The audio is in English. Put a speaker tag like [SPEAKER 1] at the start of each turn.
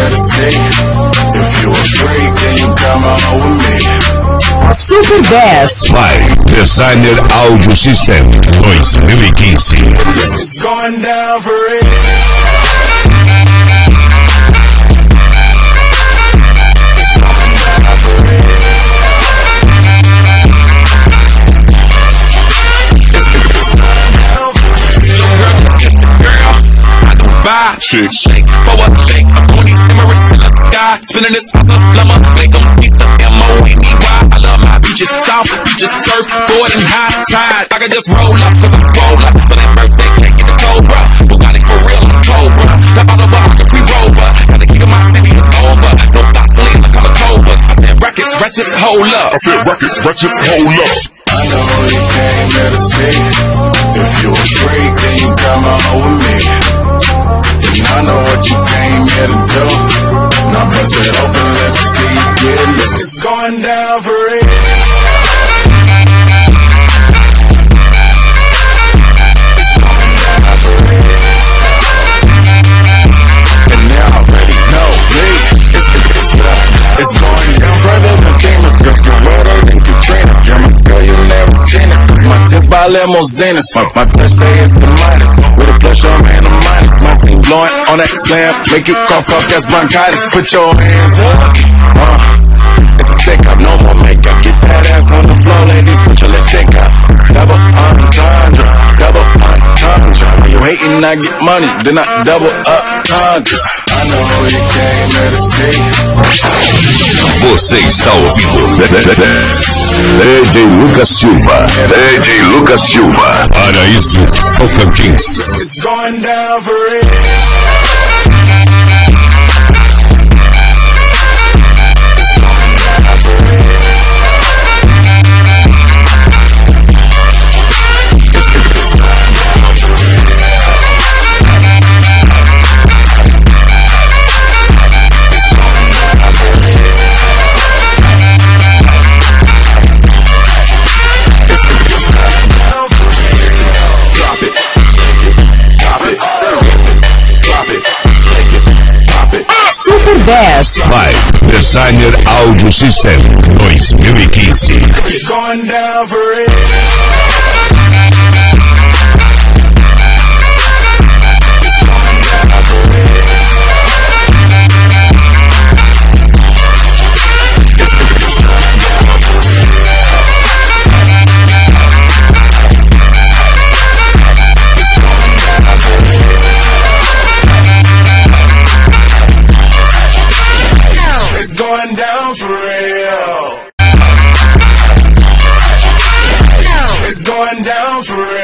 [SPEAKER 1] here to see. If you a freak, then you come on with me.
[SPEAKER 2] Super 10.
[SPEAKER 3] Vai, Designer Audio System 2015.
[SPEAKER 1] It's going down for real.
[SPEAKER 4] Shake, shake, for a shake. I'm throwing these Emirates in the sky. Spinning this awesome llama. Make them piece the M-O-N-E-Y. I love my beaches, south beaches, surfboard and high tide. I can just roll up, cause I'm swole up. So that birthday cake in the Cobra. Bugatti for real, I'm Cobra. The autobiography rover. Got the key to my city, it's over. So gasoline, I call it Cobras. I said, records, wretches, hold up.
[SPEAKER 3] I said, records, wretches, hold up.
[SPEAKER 1] I know you came here to see. If you a freak, then you come on with me. I know what you came here to do. Now bust it open, let me see you get loose. It's going down for real. It's going down for real. And they already know me. It's going down further than famous. Girls get wetter than Katrina. You're my girl, you never seen it. Cause my tits by limousines. My touch say it's the minus. With a plus, your man a minus. My team blowing on that slam. Make you cough up, that's bronchitis. Put your hands up. It's a stick up, no more makeup. Get that ass on the floor, ladies. Put your lipstick up. Double entendre. Double entendre. When you hating, I get money. Then I double up conjures. I know who you came here to see.
[SPEAKER 3] Você está ouvindo DJ Lucas Silva. DJ Lucas Silva. Paraíso Tocantins.
[SPEAKER 1] It's going down for real.
[SPEAKER 2] Super 10.
[SPEAKER 3] Vai, Designer Audio System 2015.
[SPEAKER 1] It's going down for real. Going down for real. It's going down for real.